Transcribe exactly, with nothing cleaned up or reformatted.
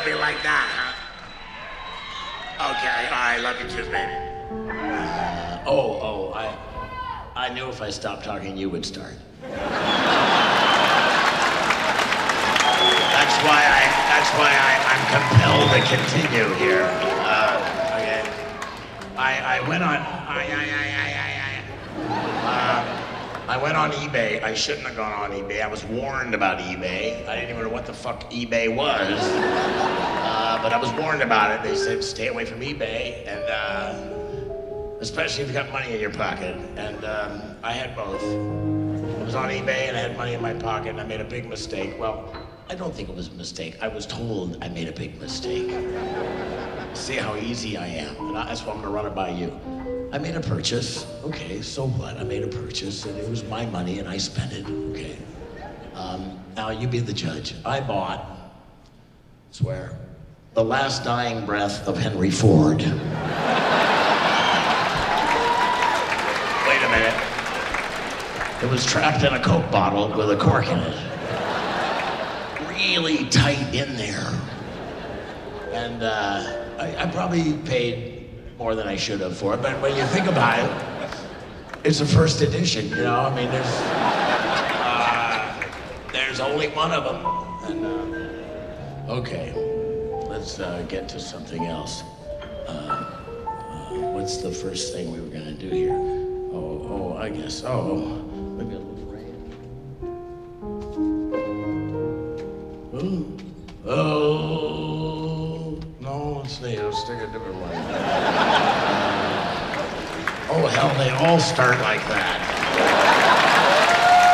you like that, huh? Okay, all right, love you too, baby. Uh, oh, oh, I, I knew if I stopped talking, you would start. That's why I, that's why I, I'm compelled to continue here. Uh, okay. I, I went on, I, I, I, I, I, I, uh, I went on eBay. I shouldn't have gone on eBay. I was warned about eBay. I didn't even know what the fuck eBay was. Uh, but I was warned about it. They said, stay away from eBay, and uh, especially if you got money in your pocket. And um, I had both. I was on eBay and I had money in my pocket, and I made a big mistake. Well, I don't think it was a mistake. I was told I made a big mistake. See how easy I am, and that's why I'm gonna run it by you. I made a purchase. Okay, so what? I made a purchase, and it was my money, and I spent it. Okay. Um, now you be the judge. I bought, swear, the last dying breath of Henry Ford. Wait a minute. It was trapped in a Coke bottle with a cork in it. Really tight in there. And uh, I, I probably paid more than I should have for it, but when you think about it, it's a first edition, you know? I mean, there's uh, there's only one of them. And, uh, okay, let's uh, get to something else. Uh, uh, what's the first thing we were gonna do here? Oh, oh, I guess, oh, maybe a little rain. Oh, oh, no, let's see, let's stick a different one. Oh, hell, they all start like that.